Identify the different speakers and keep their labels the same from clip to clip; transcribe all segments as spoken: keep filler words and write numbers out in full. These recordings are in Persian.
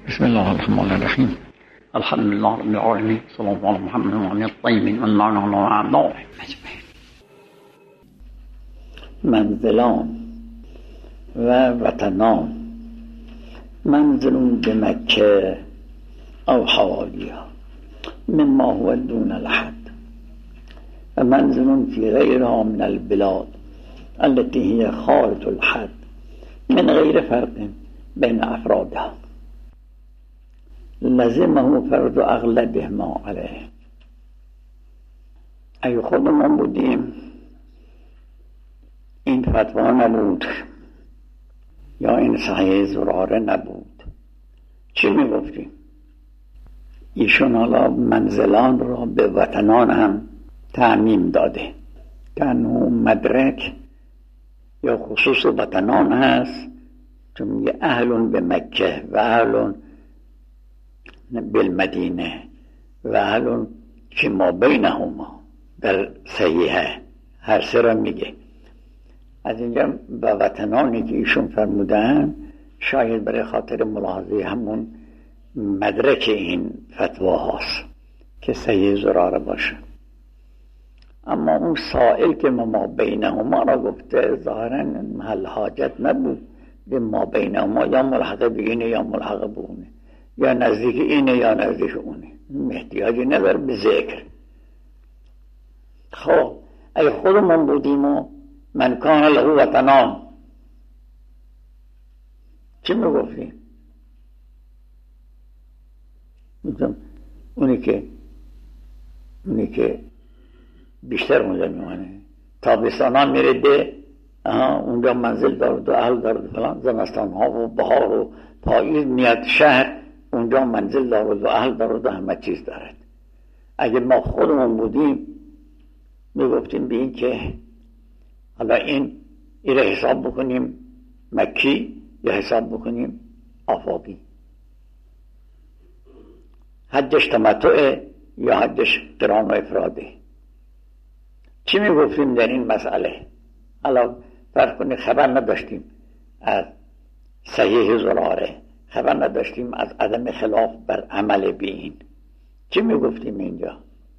Speaker 1: بسم الله الرحمن الرحیم. الحمد لله رب العالمین، صلی الله علی محمد و علی الطیبین و المعنى اعضاء اجمعین. منزلان و وطنان، منزل بمکه او حوالیها مما هو دون الحد، و منزل في غيرها من البلاد التي هي خارج الحد من غير فرق بين افرادها لزمه فرض اغلبهما علیه. اگه خودمون بودیم این فتوا نبود یا این صحیح زراره نبود، چی میگفتیم؟ ایشون حالا منزلان را به وطنان هم تعمیم داده که انو مدرک یا خصوص وطنان هست، چون میگه اهلون به مکه و اهلون بالمدینه و اهلون که ما بینهما در صحیحه، هر سه را میگه. از اینجا با وطنانی که ایشون فرمودن شاید برای خاطر ملاحظه همون مدرک این فتوا هاست که صحیح زراره باشه. اما اون سائل که ما بینهما را گفته ظاهرا محل حاجت نبود به ما بینهما، یا ملحقه به اینه یا ملحقه به اونه، یا نزدیک اینه یا نزدیک اونه، احتیاجی نداره به ذکر. خب اگه خودمون بودیم و من کان له وطنان چی میگفتیم؟ اونی که اونی که بیشتر اونجا میمانه، تابستان میره ده اونجا منزل دارد و اهل دارد فلان، زمستان ها و بهار و پاییز میاد شهر اونجا منزل دارد و اهل دارد و همه چیز دارد. اگه ما خودمون بودیم میگفتیم به این که حالا این این حساب بکنیم مکی یا حساب بکنیم آفاقی، حجش تمتعه یا حجش قران و افراده. چی میگفتیم در این مسئله؟ حالا فرض کنید خبر نداشتیم از صحیح زراره، خبر نداشتیم از عدم خلاف بر عمل به این، چی میگفتیم اینجا؟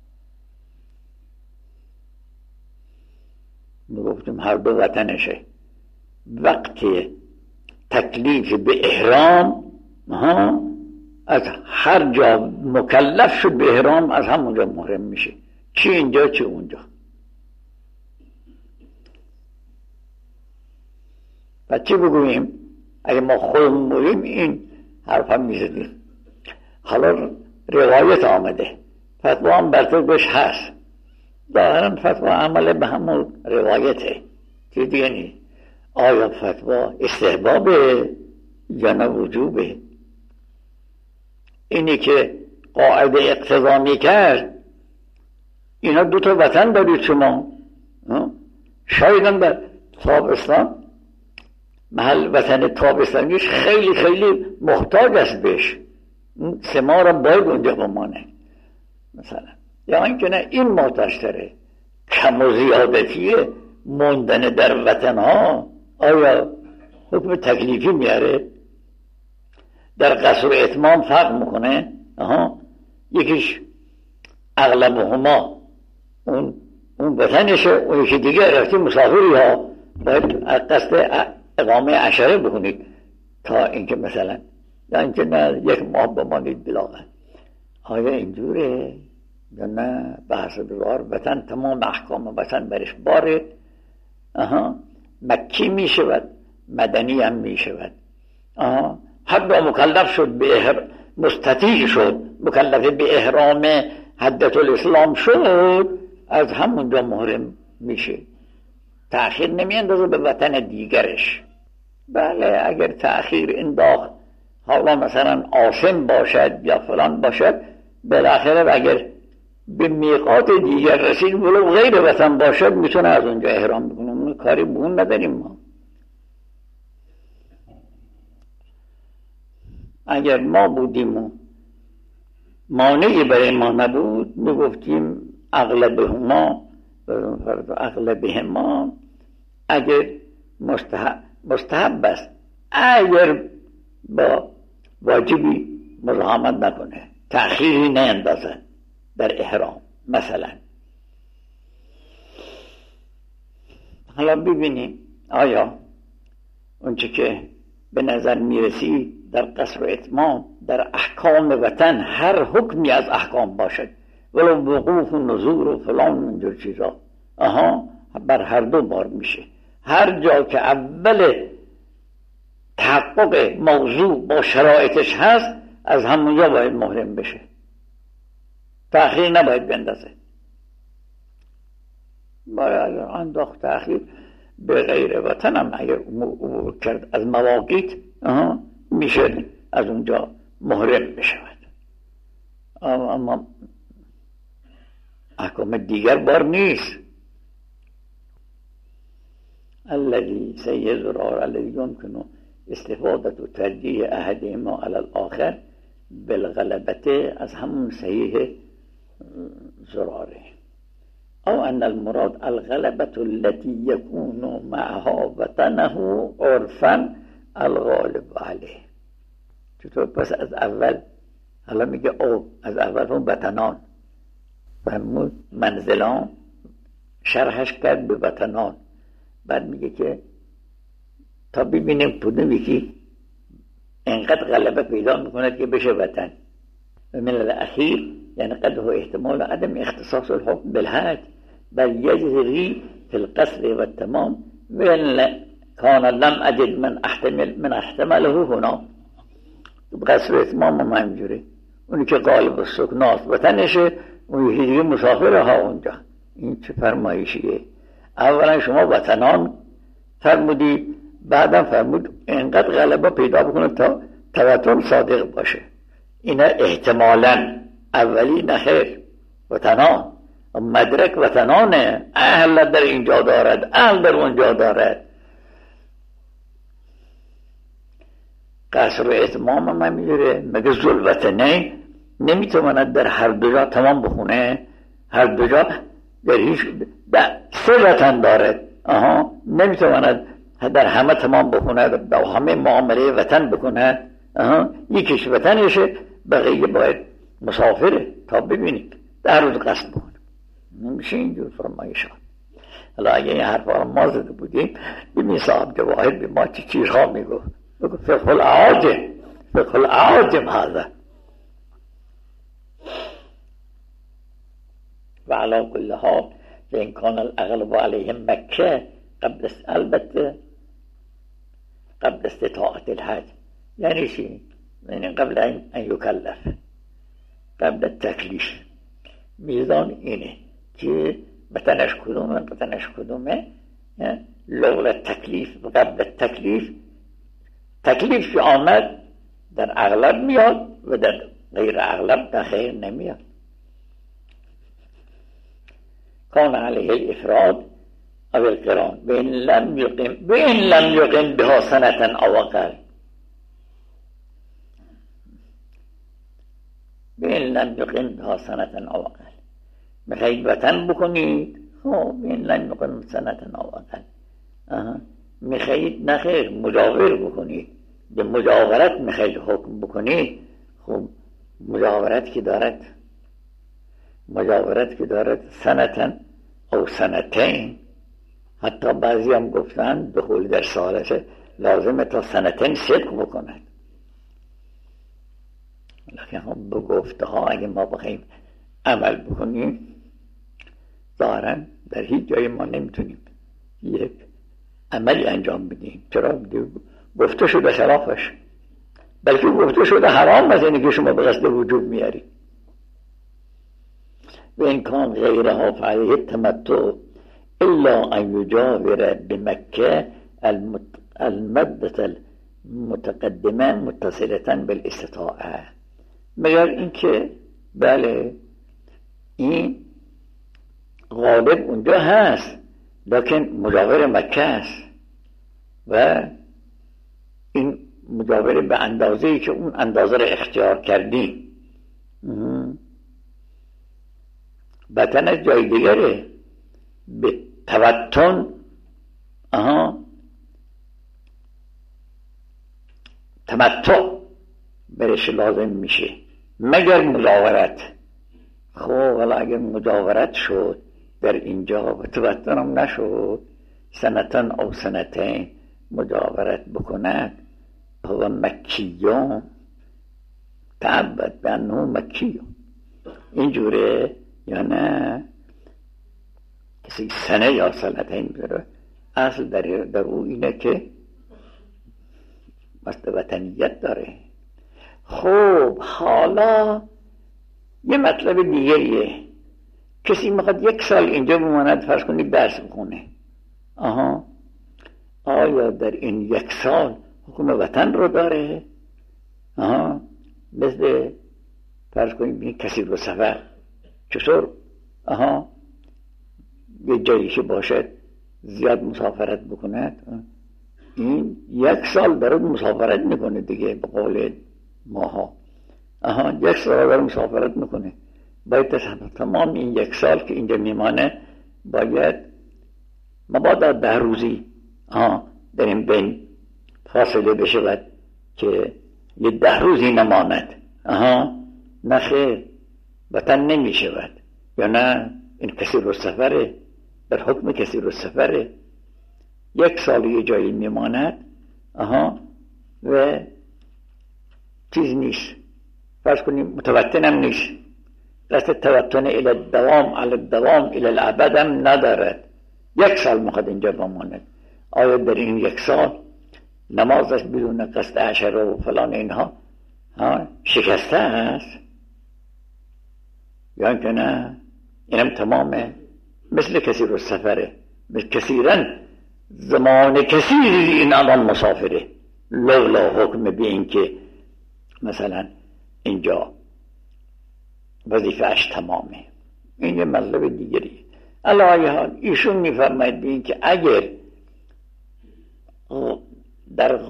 Speaker 1: میگفتیم هر دو وطنشه. وقتی تکلیف به احرام ها از هر جا مکلف شد به احرام از همونجا محرم میشه، چی اینجا چی اونجا. و چی بگوییم؟ اگه ما خودمون بودیم این حرف هم میزدیم. حالا روایت آمده، فتوا هم برطبقش هست، ظاهرا فتوا عمل به همون روایته، چی دیگه نیست. آیا فتوا استحبابه یا نه وجوبه؟ اینی که قاعده اقتضا میکرد اینا دو تا وطن دارید شما، شاید هم در تابستان محل وطن تابستانیش خیلی خیلی محتاج است بهش، سه ماه را باید اونجا بمانه مثلا، یا اینکه نه این محتاجتره. کم و زیادتی موندن در وطن ها آیا حکم تکلیفی میاره؟ در قصر و اتمام فرق میکنه. آها یکیش اغلب هما اون اون وطنشه، اون یکی دیگه رفتی مسافری ها باید قصد اقامه عشره بکنید تا اینکه مثلا، یا اینکه نه یک ماه بمانید بلاغه. آیا اینجوره یا نه؟ بحث دوار وطن تمام احکام وطن برش باره. آها مکی می شود مدنی هم می شود. آها حد مکلف شد به احر... مستطیع شد مکلف به احرام حدت الاسلام شد، از همونجا محرم میشه، تأخیر نمی اندازه به وطن دیگرش. بله اگر تأخیر انداخت حالا مثلا عاصم باشد یا فلان باشد، بالاخره اگر به میقات دیگر رسید ولو غیر وطن باشد میتونه از اونجا احرام بکنه، اون کاری به اون نداریم ما. اگر ما بودیم و مانعی برای ما نبود میگفتیم اغلبهما اغلبهما اگر مستحب مستحب است، اگر با واجبی مزاحمت نکنه، تأخیری نیندازه در احرام مثلا. حالا ببینیم آیا اونچه که به نظر میرسی در قصر و اتمام در احکام وطن هر حکمی از احکام باشد، ولو وقوف و نزور و فلان اینجور چیزا، آها بر هر دو بار میشه. هر جا که اول تحقق موضوع با شرایطش هست از همونجا باید محرم بشه، تأخیر نباید بندازه. باید انداخت تأخیر به غیر وطن هم اگر عبور کرد از مواقیت میشه از اونجا محرم بشود. اما احکام دیگر بار نیست. الذي سيزرع الذي يمكن استفادة ترجیح احدهما على الاخر بالغلبة از همون صحیح زراره، او ان المراد الغلبة التي يكون معها وطنه عرفا الغالب عليه. چطور؟ پس از اول حالا میگه او از اول اون وطنان و منزلان شرحش کرد به وطنان، بعد میگه که تا ببینیم کدوم یکی انقدر غلبه پیدا میکند که بشه وطن. و من الاخیر یعنی قد هو احتمال عدم اختصاص الحكم بالحج بل يجري في القصر والتمام وإن كان لم أجد من احتمل من احتمله هنا. قصر و اتمام هم همینجوری، اونی که غالب السکناست وطنشه، اون یکی دیگه مسافره ها اونجا. این چه فرمایشیه؟ اولا شما وطنان فرمودی، بعدم فرمود اینقدر غلبه پیدا بکنه تا تواتر صادق باشه. اینا احتمالاً اولی نخیر وطنان، مدرک وطنانه، اهل در اینجا دارد، اهل در اونجا دارد. قصر و اتمام هم میگیره، مگه ذوالوطنه نمیتواند در هر دو جا تمام بخونه؟ هر دو جا در هیچ سه وطن دارد، آها نمیتواند در همه تمام بخونه، در همه معامله وطن بکنه، آها یکیش وطنشه، بقیه باید مسافره. تا ببینید در روز قصد بکنه، نمیشه اینجور فرمایشات. حالا اگه این حرفا ما زده بودیم ببین صاحب جواهر به ما چی چیزها میگو، بگو فقه العاجم، فقه العاجم هذا. و علی کل حال فإن كان الأغلب عليهم مكة قبل البته قبل استطاعة الحج، یعنی چی؟ یعنی قبل ان یکلف، قبل التکلیف. میزان اینه که وطنش کدومه، وطنش کدومه، لولا التکلیف و قبل التکلیف. تکلیف که آمد در اغلب میاد و در غیر اغلب در خیر نمیاد. کان علیه الافراد او القران بین لم یقم بین لم یقم بها سنة او اقل، بین لم یقم بها سنة او اقل. میخواید وطن بکنید، خب بین لم یقم سنة او اقل. میخواید نخیر مجاور بکنید، به مجاورت میخواید حکم بکنید، خب مجاورت که دارد مجاورت که دارد سنة او سنتین. حتی بعضی هم گفتن دخول در سالشه لازمه تا سنتین صدق بکند. لیکن هم به گفته ها اگه ما بخوایم عمل بکنیم ظاهراً در هیچ جای ما نمیتونیم یک عملی انجام بدیم. چرا؟ گفته شده خلافش، بلکه گفته شده حرام از اینه که شما به قصد وجوب میارید. و این کان غیرها فعلیه التمتع الا ان یجاور بمکه المدة المتقدمه متصلة بالاستطاعه. مگر اینکه بله این غالب اونجا هست لیکن مجاور مکه است و این مجاور به اندازه‌ای که اون اندازه رو اختیار کردی. وطن از جای دیگره به توتن آها تمتع برش لازم میشه مگر مجاورت. خب ولی اگر مجاورت شد در اینجا و توتنم نشد سنتن او سنتین مجاورت بکند هو مکیون تعبد به انه مکیون اینجوره یا نه کسی سنه یا سنتین بره اصل در, در او اینه که مست وطنیت داره. خب حالا یه مطلب دیگریه، کسی میخواد یک سال اینجا بماند فرض کنید درس بخونه، آها آیا در این یک سال حکم وطن رو داره؟ آها مثل فرض کنید کسی رو سفر چطور آها یه جایی که باشد زیاد مسافرت بکند، این یک سال داره مسافرت میکنه دیگه به قول ماها، آها یک سال داره مسافرت میکنه، باید تمام این یک سال که اینجا میمانه باید مبادا ده روزی آها در این بین فاصله بشود که یه ده روزی نماند، آها نخیر وطن نمی شود، یا نه این کسی رو سفره، در حکم کسی رو سفره یک سال یه جایی میماند، آها و چیز نیست، فرض کنیم متوطنم نیست، دست توطن الى الدوام الى الدوام الى الابد هم ندارد، یک سال میخواد اینجا بماند، آیا در این یک سال نمازش بدون قصد عشره و فلان اینها ها شکسته است یا اینکه نه؟ اینم تمامه مثل کسی رو سفره، مثل کثیرا زمان کثیری این الان مسافره، لولا حکم به این که مثلا اینجا وظیفه‌اش تمامه. این یه مطلب دیگری. علی حال ایشون میفرماید این که اگر در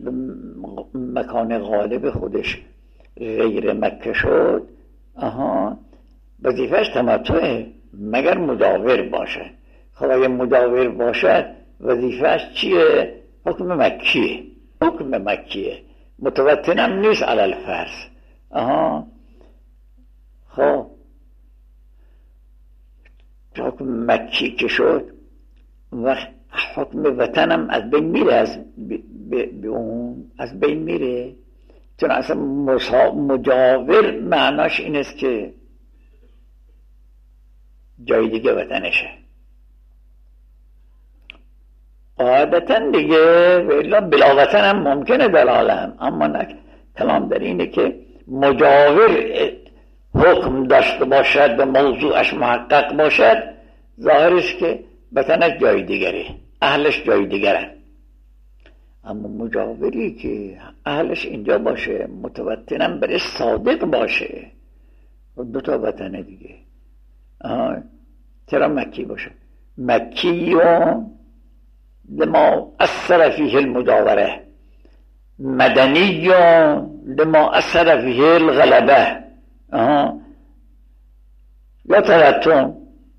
Speaker 1: مکان غالب خودش غیر مکه شد، آها وظیفه‌اش تمتعه مگر مجاور باشه. خب اگر مجاور باشد وظیفه‌اش چیه؟ حکم مکیه، حکم مکیه، متوطنم نیست علی الفرض، آها خب حکم مکی که شد وقت حکم وطنم از بین میره، از ب... اون از بین میره، چون اصلا مسا... مجاور معناش این است که جای دیگه وطنشه، عادتا دیگه بلا وطن هم ممکنه در عالم، اما نه کلام در اینه که مجاور حکم داشته باشد و موضوعش محقق باشد، ظاهرش که وطنش جای دیگره، اهلش جای دیگرن، اما مجاوری که اهلش اینجا باشه متوطنم برش صادق باشه دو تا وطن دیگه، آها چرا مکی باشه؟ مکی و لما اثر فیه المجاوره، مدنی و لما اثر فیه الغلبه، آها یا توطن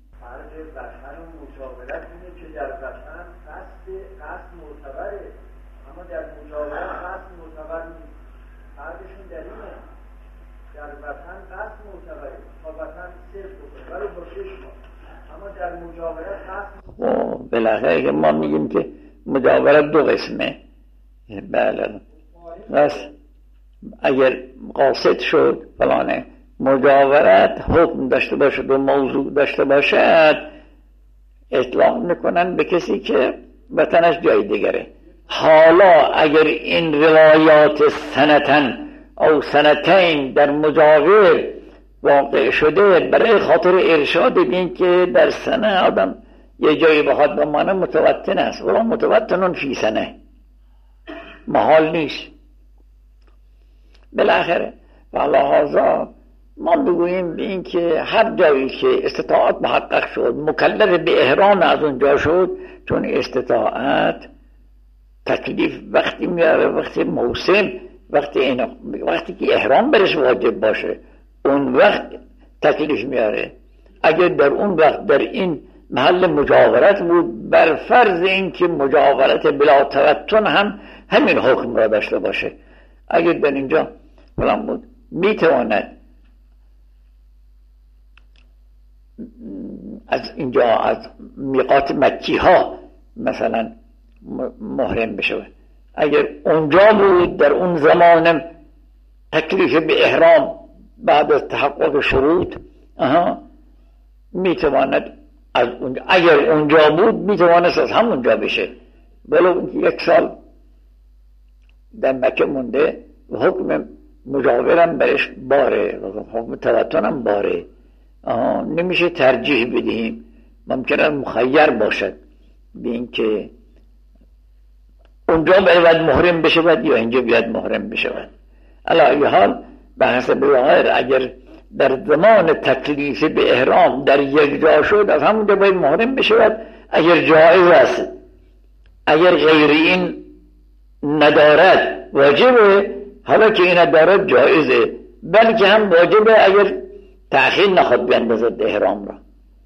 Speaker 1: و بالاخره که ما میگیم که مجاورت دو قسمه، بله بس اگر قاصد شد فلانه مجاورت حکم داشته باشد و موضوع داشته باشد اطلاق میکنن به کسی که وطنش جای دیگره. حالا اگر این روایات سنتن او سنتین در مجاور واقع شده برای خاطر ارشاد این که در سنه آدم یه جایی بخواد بمانه متوطن است، ولی متوطنون فی سنه محال نیست. بالاخره لحاظا ما بگوییم به این که هر جایی که استطاعت محقق شد مکلف به احرام از اونجا شد، چون استطاعت تکلیف وقتی میاره، وقتی موسم، وقتی این وقتی که احرام برش واجب باشه اون وقت تکلیف میاره. اگر در اون وقت در این محل مجاورت بود، بر فرض این که مجاورت بلا توطن هم همین حکم را داشته باشه. اگر در اینجا فلان بود، میتواند از اینجا از میقات مکی ها مثلا محرم بشه. اگر اونجا بود در اون زمان تکلیف به احرام بعد از تحقق شروط آها میتواند از اونجا، اگر اونجا بود میتوانست از همونجا بشه، ولو یک سال در مکه مونده و حکم مجاورم برش باره و حکم توطنم باره. آها نمیشه ترجیح بدهیم، ممکنه مخیر باشد به اینکه اونجا باید محرم بشود یا اینجا باید محرم بشود. علی ای حال به حسب ظاهر اگر در زمان تکلیف به احرام در یک جا شد از همونجا باید محرم بشود اگر جایز است. اگر غیر این ندارد واجبه، حالا که این ندارد جایزه، بلکه هم واجبه اگر تأخیر نخواد بیندازد احرام را.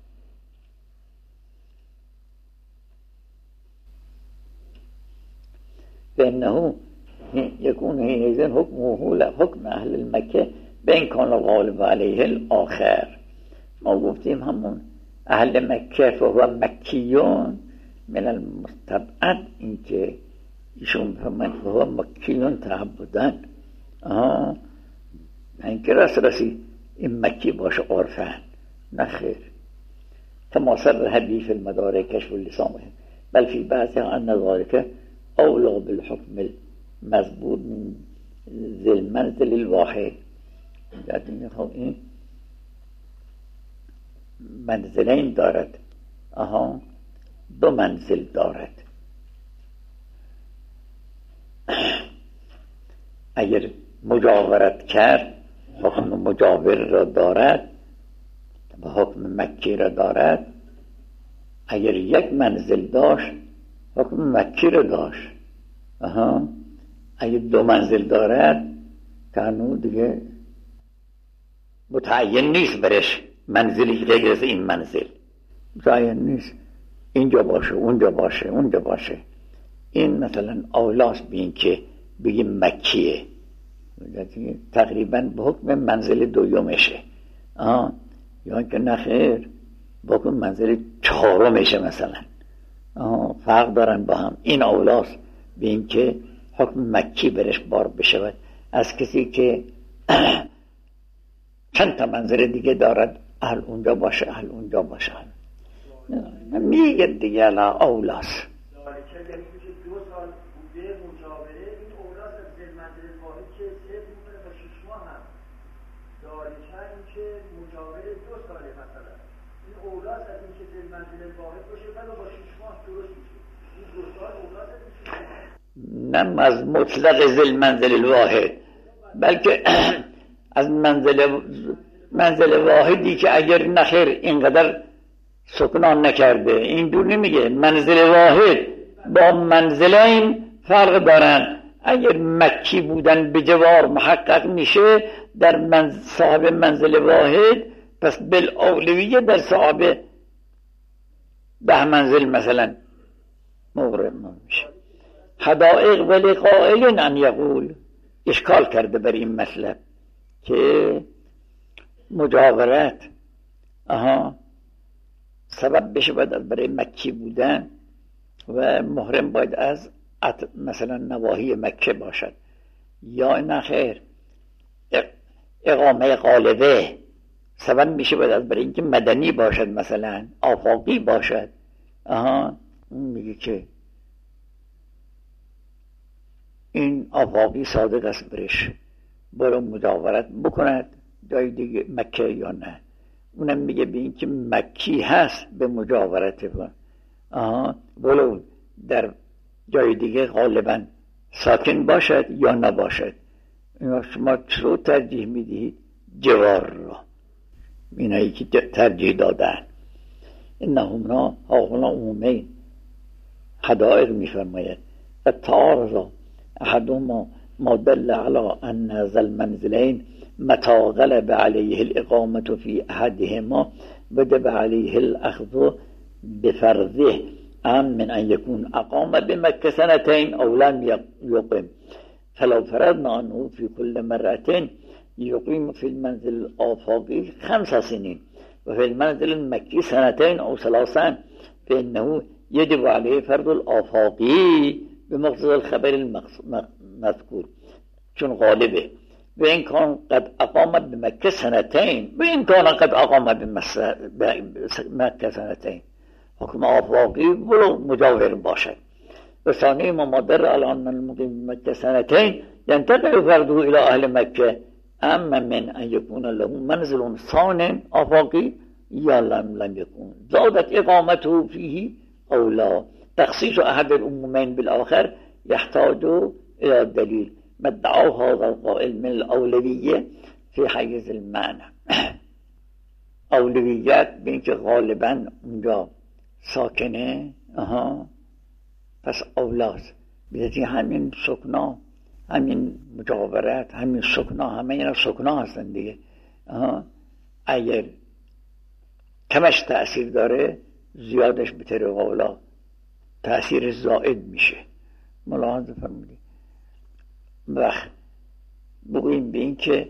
Speaker 1: فإنه يكون حينئذ حكمه حكم اهل المکه بین کان غالب علیه الاخر. ما گفتیم همون اهل مکه فهو مکیون من المستبعد، اینکه ایشون من فهو مکیون تعبدن، آها اینکه رس رسی این مکی باشه عرفن، نخیر. كما صرح به في المدارك كشف اللسان بل في بعضها أن ذلك أولى بالحكم المضبوط من ذي المنزل الواحد. یعنی خب این منزلین دارد، آها دو منزل دارد. اگر مجاورت کرد حکم مجاور را دارد و حکم مکی را دارد. اگر یک منزل داشت حکم مکی را داشت. آها اگر دو منزل دارد کانو دیگه متعین نیست برش منزلی غیر از این منزل، متعین نیست اینجا باشه اونجا باشه اونجا باشه. این مثلا اولاست بین که بگیم مکیه، تقریبا به حکم منزل دویمشه، آه یا که نخیر به حکم منزل چهارمشه مثلا، آه فرق دارن با هم. این اولاست بین که حکم مکی برش بار بشود از کسی که چند تا منظر دیگه دارد، اهل اونجا باشه اهل اونجا باشه. میگه دیگه لا اولاس
Speaker 2: دو سال بوده مجاوره، این اولاس از زل منزل واحد که سه میکنه با شیش ماه هم دارچه این که مجاوره دو ساله مثلا، این اولاس از این که زل منزل واحد باشه ولی با شیش ماه درست میشه. این دو سال اولاس از این
Speaker 1: نه از مطلق زل منزل الواحد، بلکه از منزل منزل واحدی که اگر نخیر اینقدر سکنان نکرده. این دور نمیگه منزل واحد با منزلین فرق دارن. اگر مکی بودن به جوار محقق میشه در من صاحب منزل واحد، پس بالاولویه در صاحب ده منزل مثلا مغرم میشه. حدائق ولی قائل ان یقول اشکال کرده بر این مطلب که مجاورت آها سبب بشه باید از برای مکی بودن و محرم باید از مثلا نواحی مکه باشد، یا نه خیر اقامه غالبه سبب میشه باید از برای اینکه مدنی باشد مثلا آفاقی باشد. آها میگه که این آفاقی صادق است برش برای مجاورت بکند جای دیگه مکه یا نه. اونم میگه به این که مکی هست به مجاورت با آها ولو در جای دیگه غالبا ساکن باشد یا نباشد. شما چرا ترجیح میدهید جوار را؟ اینایی که ترجیح دادن انهم ها هاهنا عمومین حدائق میفرماید التعارض احدهما ما دل على ان ذا المنزلين متى غلب عليه الإقامة في أحدهما وجب عليه الأخذ بفرضه أم من أن يكون أقام بمكة سنتين أو لم يقم. فلو فرضنا انه في كل مرة يقيم في المنزل الآفاقي خمس سنين وفي المنزل المكي سنتين أو ثلاثا فإنه يجب عليه فرض الآفاقي بمقتضى الخبر المذكور چون غالبه. وإن كان قد أقام بمكة سنتين وإن كان قد أقام بمكة سنتين حكم آفاقی ولو مجاور باشد. و ثاني ما در على أن المقيم بمكة سنتين ينتقل فرضه إلى أهل مكة أما من أن يكون له منزل ثان آفاقي یا لم لم يكون زادت إقامته فيه أو لا. تخصيص أحد الأمومين بالآخر يحتاج إلى دليل ما ادعاه هذا القائل من الأولوية في حيز المعنى. اولویت به اینکه غالبا اونجا ساکنه آها پس اولاست بیدتی همین سکنا همین مجاورت همین سکنا همه اینا سکنا هستن دیگه. آها اگر کمش تأثیر داره زیادش به طریق اولا تأثیر زائد میشه. ملاحظه فرمودید وقت بگوییم به این که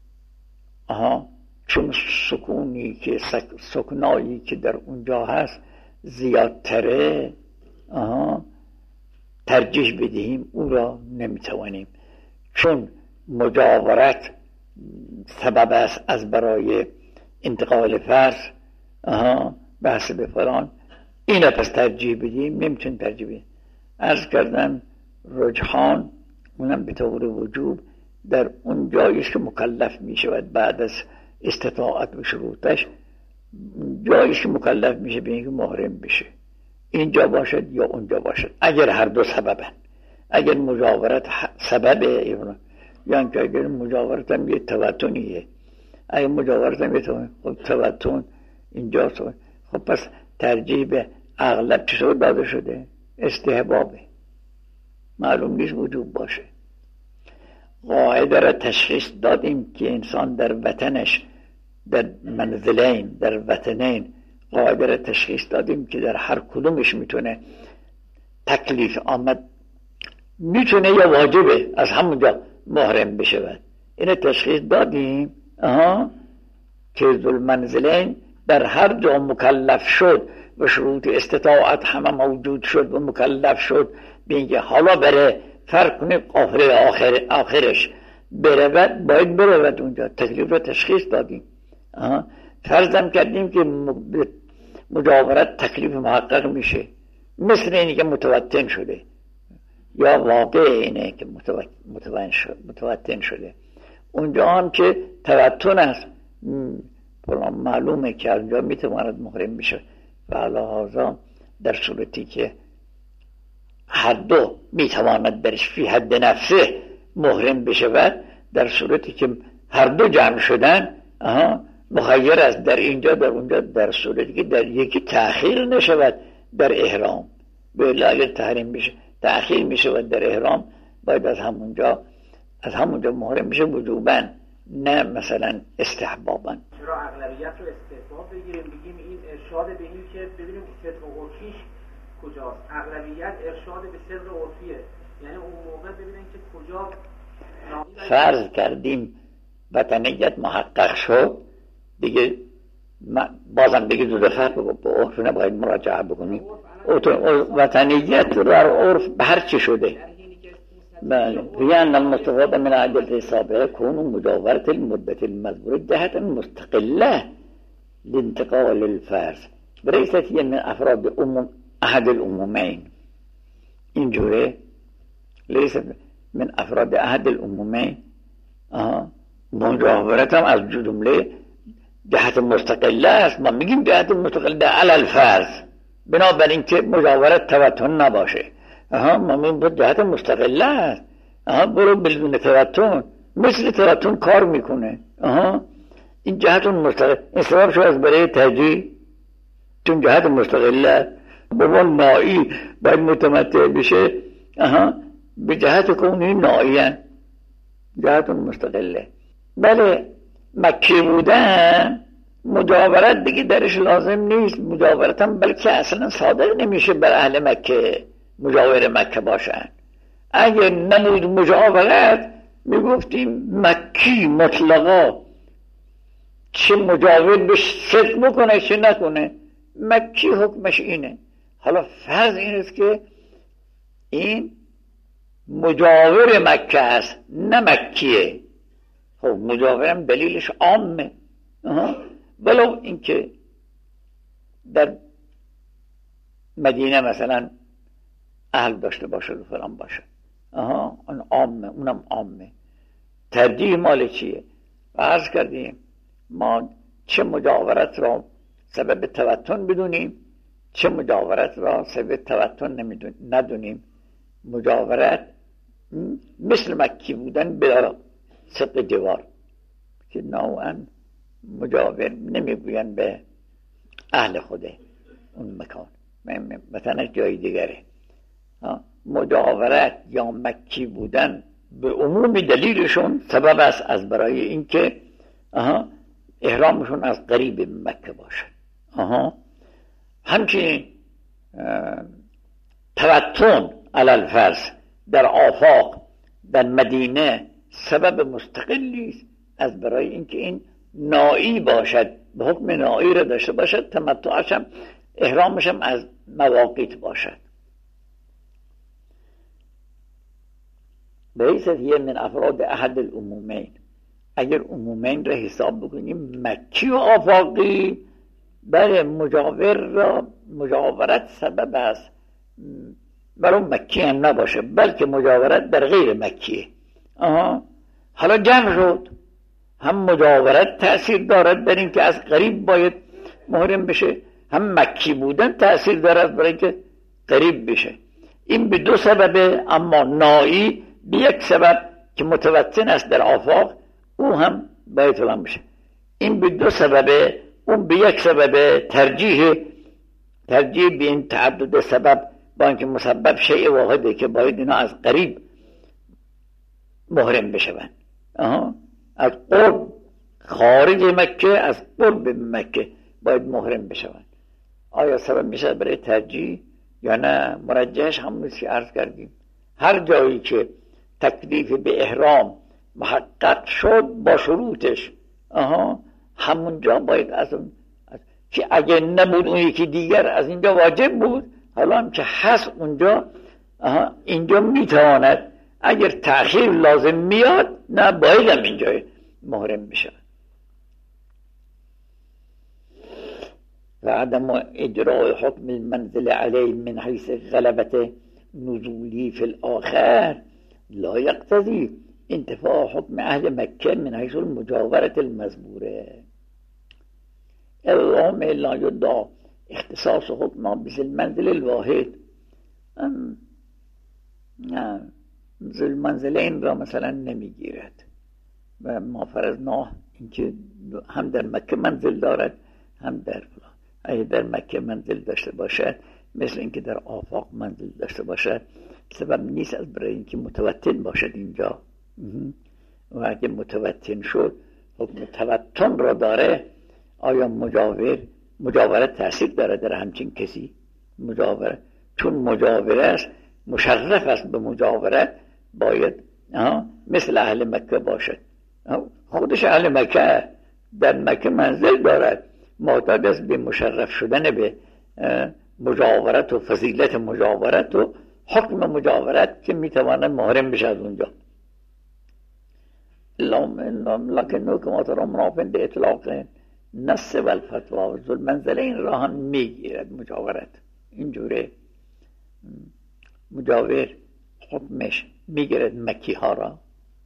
Speaker 1: آها چون سکونی که سکنایی که در اونجا هست زیادتره آها ترجیح بدهیم او را نمیتوانیم چون مجاورت سبب است از برای انتقال فرض آها بحث به فلان اینا پس ترجیح بدیم نمیتونیم ترجیح بدیم. عرض کردن رجحان اونم به طور وجوب در اون جایش که مکلف میشه و بعد از استطاعت و شروطش جایش که مکلف میشه به اینکه محرم بشه اینجا باشد یا اونجا باشد اگر هر دو سببن. اگر مجاورت سببه یا اینکه اگر مجاورت هم یه توتنیه اگر مجاورت هم یه توتن خب توتن اینجا سو. خب پس ترجیح به اغلب چطور داده شده؟ استحبابه معلوم نیست وجوب باشه. قاعده را تشخیص دادیم که انسان در وطنش در منزلین در وطنین قاعده را تشخیص دادیم که در هر کدومش میتونه تکلیف آمد میتونه یا واجبه از همونجا محرم بشود. اینه تشخیص دادیم آها که ذل منزلین در هر جا مکلف شد و شروط استطاعت همه موجود شد و مکلف شد به اینکه حالا بره فرق کنه قافله آخر آخرش برود باید برود اونجا تکلیف رو تشخیص دادیم. فرضم کردیم که مجاورت تکلیف محقق میشه مثل اینی که متوتن شده یا واقع اینه که متوتن شده اونجا هم که توتن است معلومه که اونجا میتواند محرم میشه و علاوه در صورتی که هر دو میتواند برش فی حد نفسه محرم بشود در صورتی که هر دو جمع شدن آها مخیر است در اینجا در اونجا در صورتی که در یکی تأخیر نشود در احرام به اگر تحریم بشه تأخیر میشود در احرام باید از همونجا از همونجا محرم میشه وجوباً نه مثلا استحباباً.
Speaker 3: چرا اغلبیت رو استحباب بگیریم بگیم این ارشاد به این که ببینیم صدق عرفیش کجاست. اغلبیت ارشاد به صدق عرفیه یعنی اون موقع ببینیم که کجا
Speaker 1: فرض کردیم وطنیت محقق شد دیگه بازم دیگه دو دفعه به عرف نباید مراجعه بکنیم. وطنیت در عرف به هر چی شده بله بیان المستفاد من عجلت سابقه کون مجاورت المدت المذکوره جهت مستقله لانتقال الفرض وليست هي من افراد امم احد الامومين اینجوره ليست من افراد احد الامومين آه. مجاورت هم از جمله جهت مستقله است. ما میگیم جهت مستقله علی الفرض بنابراین که مجاورت توتن نباشه آها ما میگیم جهت مستقله است آها برو بدون توتن مثل توتن کار میکنه آها این جهت مستقل این سبب شو از برای ترجیح چون جهت مستقله به نائی باید متمتع بشه آها به جهت کونی نائیان جهت مستقله. بله مکی بودن مجاورت دیگه درش لازم نیست مجاورت هم بلکه اصلا صادق نمیشه بر اهل مکه مجاور مکه باشن اگر نمود مجاورت میگفتیم مکی مطلقا چه مجاور به صدق بکنه چه نکنه، مکی حکمش اینه. حالا فرض این است که این مجاور مکه است نه مکیه، خب مجاورم دلیلش عامه، ولو اینکه در مدینه مثلا اهل داشته باشه و فلان باشه، آها اون عامه، اونم عامه. ترجیح مال چیه؟ و عرض کردیم ما چه مجاورت را سبب توتن بدونیم چه مجاورت را سبب توتن ندونیم. مجاورت مثل مکی بودن بلا صدق جوار که نوعا مجاور نمیگوین به اهل خوده اون مکان، مثلا جای دیگره. مجاورت یا مکی بودن به عموم دلیلشون سبب است از برای اینکه احرامشون از قریب مکه باشه. آها همچنین توتن علل فرض در آفاق در مدینه سبب مستقلی است از برای اینکه این نائی باشد، به حکم نائی را داشته باشد، تمتعش هم احرامش هم از مواقیت باشد. بیست هی من افراد احد العمومین، اگر عمومین را حساب بکنیم مکی و آفاقی، برای مجاور را مجاورت سبب است برای مکی هم نباشه بلکه مجاورت در غیر مکیه. آها حالا جمع شد، هم مجاورت تأثیر دارد در این که از قریب باید محرم بشه، هم مکی بودن تأثیر دارد برای اینکه قریب بشه. این به دو سببه، اما نائی به یک سبب که متوطن است در آفاق او هم باید فلان بشه. این به دو سببه، اون به یک سببه. ترجیح ترجیح به این تعدد سبب با اینکه مسبب شیء واحده که باید اینا از قریب محرم بشون. آها از قرب خارج مکه، از قرب مکه باید محرم بشون. آیا سبب میشه برای ترجیح یا نه؟ مرجحش همون که عرض کردیم، هر جایی که تکلیف به احرام محقق شد با شروطش، آها همونجا باید از اون که اگه نبود اون یکی دیگر از اینجا واجب بود، حالا هم که هست اونجا، آها اینجا میتواند، اگر تأخیر لازم میاد نه باید هم اینجا محرم بشه. و عدم اجراء حکم المنزل علیه من حیث غلبت نزولی فی الاخر لا یقتضی انتفاع حکم اهل مکه من حیث المجاورت المذبوره. اللهم لا یدعا اختصاص حکم بذل منزل الواحد. ذل منزلین را مثلا نمیگیرد و ما فرضنا اینکه هم در مکه منزل دارد هم در فلان. اگه در مکه منزل داشته باشد مثل اینکه در آفاق منزل داشته باشد سبب نیست از برای اینکه متوطن باشد اینجا. و اگه متوطن شد حکم توطن را داره، آیا مجاور مجاورت تأثیر داره در همچین کسی؟ مجاورت چون مجاور است مشرف است به مجاورت باید مثل اهل مکه باشد. خودش اهل مکه در مکه منزل دارد، معتاد است به مشرف شدن به مجاورت و فضیلت مجاورت و حکم مجاورت که میتواند محرم بشه از اونجا. لکن کما ترى منافن به اطلاق نص و الفتوا و ذل منزلین را هم میگیرد مجاورت. اینجوره مجاور حکمش میگیرد مکی ها را،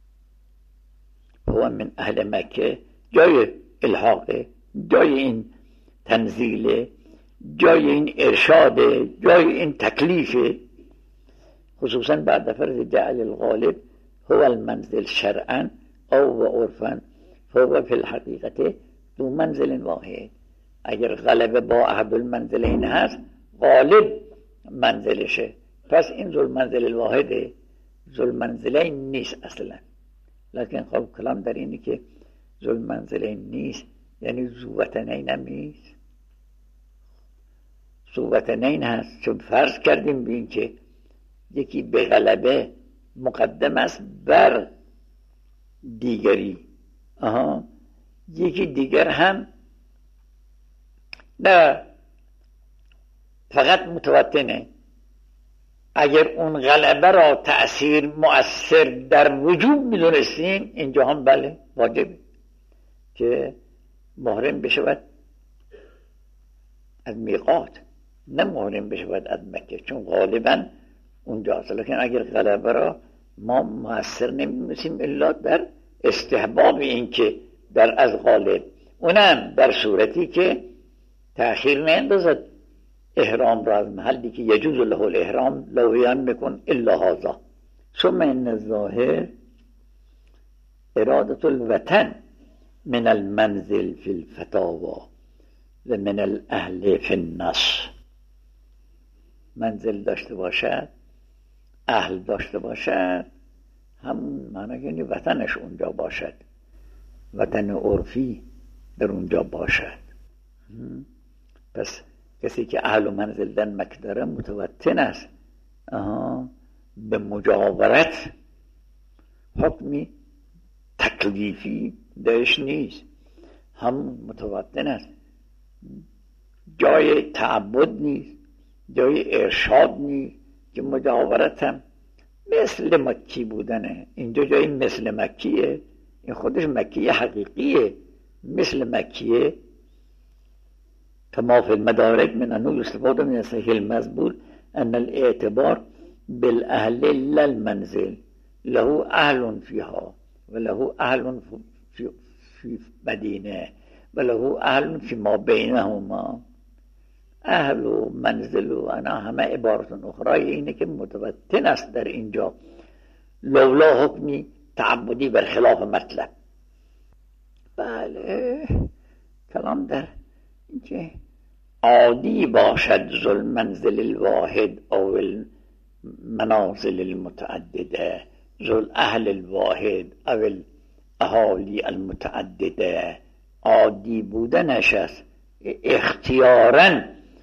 Speaker 1: هو من اهل مکه، جای الحاقه، جای این تنزیله، جای این ارشاده، جای این تکلیفه. خصوصا بعد فرض جعل الغالب هو المنزل شرعا او و عرفا فهو فی الحقیقت دو منزل واحد. اگر غلبه با احد المنزلین هست غالب منزلشه، پس این ذو المنزل الواحده، ذو المنزلین نیست اصلا. لکن خب کلام در اینه که ذو المنزلین نیست یعنی ذو وطنین هم نیست، ذو وطنین هست. چون فرض کردیم به این که یکی به غلبه مقدم است بر دیگری. آها یکی دیگر هم نه فقط متوطنه. اگر اون غلبه را تأثیر مؤثر در وجود میدونستیم اینجا هم بله واجب که محرم بشود از میقات، نه محرم بشود از مکه، چون غالبا اونجاست. لیکن اگر غلبه را ما مؤثر نمیدونستیم الا در استحباب این که در از غالب، اونم در صورتی که تأخیر نندازد احرام را از محلی که یجوز له الاحرام لویان بکن الا هذا. ثم ان الظاهر اراده الوطن من المنزل في الفتاوى و من الاهل في النص. منزل داشته باشد، اهل داشته باشد، همون معنی یعنی وطنش اونجا باشد، وطن عرفی در اونجا باشد. پس کسی که اهل و منزل در مکه داره متوطن است آها به مجاورت حکمی تکلیفی درش نیست، هم متوطن است جای تعبد نیست، جای ارشاد نیست، که مجاورت هم مثل مکی بودنه. اینجا جای مثل مکیه، این خودش مکیه حقیقیه، مثل مکیه. كما في المدارك من أنه يستفاد من الصحيح المذبول أن الاعتبار بالأهل لا المنزل، له أهل فيها وله أهل في في مدينة وله أهل فيما بينهما. اهل و منزل و انا همه عبارت اخرى اینه که متوطن است در اینجا، لولا حکمی تعبدی بر خلاف مطلب. بله کلام در اینکه عادی باشد ذل منزل الواحد او المنازل المتعدده، ذل اهل الواحد او الاهالی المتعدده، عادی بودنش است. اختیاراً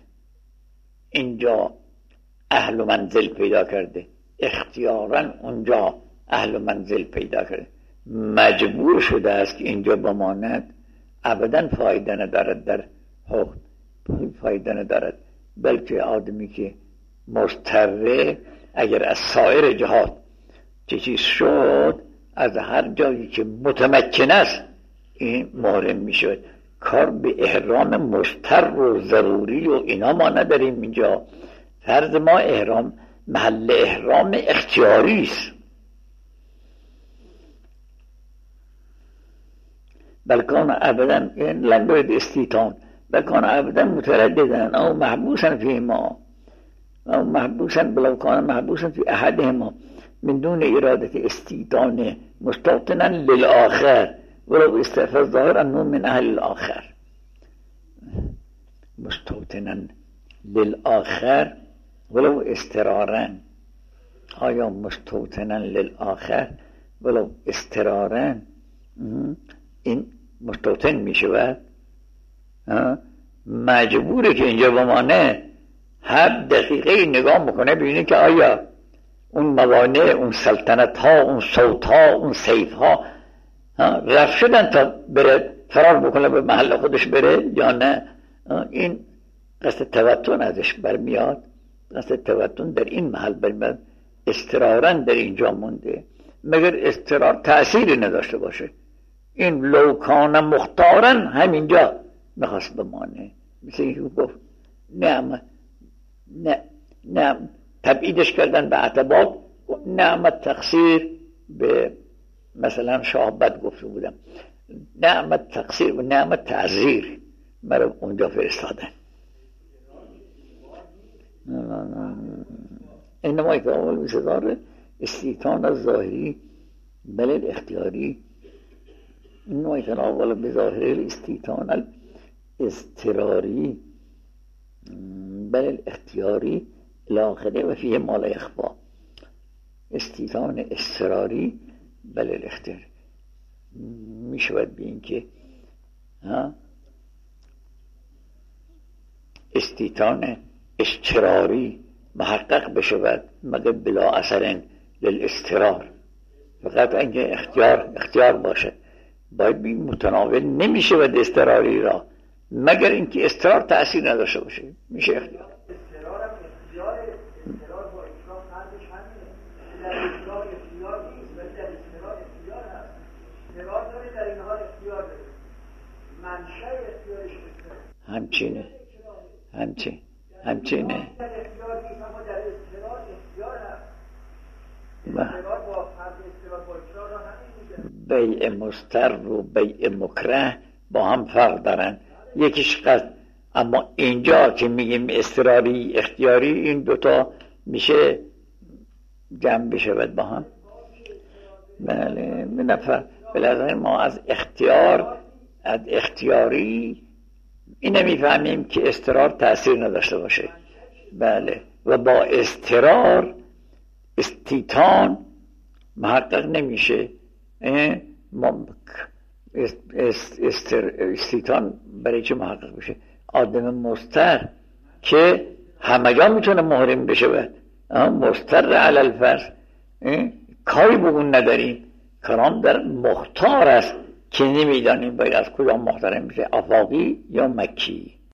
Speaker 1: اینجا اهل و منزل پیدا کرده، اختیاراً اونجا اهل و منزل پیدا کرده، مجبور شده است که اینجا بماند. ابداً فایده ندارد، در حکم فایده ندارد، بلکه آدمی که مضطره اگر از سایر جهات چه چیز شد، از هر جایی که متمکن است این محرم می شود. کار به احرام مضطر و ضروری و اینا ما نداریم اینجا. فرض ما احرام محل احرام اختیاری است، بل کان ابدا لن باید استیطان، بل کان ابدا مترددن او محبوسا فی ما او محبوسا بلو کان محبوسا فی احدهما من دون اراده استیطان مستوطنا للآخر ولو استعفى الظاهر انه من اهل الاخر. مستوطنا للآخر ولو استرارا، آیا مستوطنا للآخر ولو استرارا این مستوطن می شود؟ مجبوره که اینجا بمانه، هر دقیقه نگاه میکنه ببینه که آیا اون موانع، اون سلطنت ها، اون صوت ها، اون سیف ها رفت شدن تا بره فرار بکنه به محل خودش بره یا نه. این قصد توتن ازش برمیاد، قصد توتن در این محل برمیاد، استرارن در اینجا مونده، مگر استرار تأثیری نداشته باشه. این لوکان مختارن همینجا میخواست بمانه، مثل اینکه گفت نعمت نه نه تبعیدش کردن به عتبات، نعمت تقصیر به مثلا شاهبت گفته بودم، نعمت تقصیر و نعمت تعذیر مرا اونجا فرستادن. انما اکرام بسدار استیطان الظاهری بل الاختیاری، انما اکرام بظاهر الاستیطان الاضطراری بل الاختیاری الاخره و فیه ما لا یخفی. استیطان اضطراری بل الاختیاری می شود به این که استیطان اضطراری محقق بشود مگر بلا اثرن للاضطرار. فقط اگه اختیار اختیار باشه باید بی متناول نمیشه و اضطراری را، مگر اینکه اضطرار تأثیر نداشته باشه میشه اختیار.
Speaker 2: اضطرار هم اختیار، اضطرار با اکراه فرقش همینه. در اکراه اختیار نیست ولی در اضطرار اختیار هست. اضطرار داره در این حال اختیار داره. منشأ اختیارش اضطرار
Speaker 1: همچینه همچین همچینه
Speaker 2: در اختیار نیست اما در اضطرار اختیار هست.
Speaker 1: و
Speaker 2: اضطرار با فرق اضطرار با اکراه را همین میگه.
Speaker 1: بیع مضطر و بیع مکره با هم فرق دارن، یکیش قصد. اما اینجا که میگیم اضطراری اختیاری این دوتا میشه جمع بشود با هم. بله نفر بلازم ما از اختیار از اختیاری اینه میفهمیم که اضطرار تأثیر نداشته باشه. بله و با اضطرار استیتان محقق نمیشه. استیتان برای چه محقق بشه؟ آدم مضطر که همگان میتونه محرم بشه باید مضطر علی الفرض کاری به اون نداریم، کلام در مختار است که نمیدانیم باید از کجا محترم بشه، آفاقی یا مکی.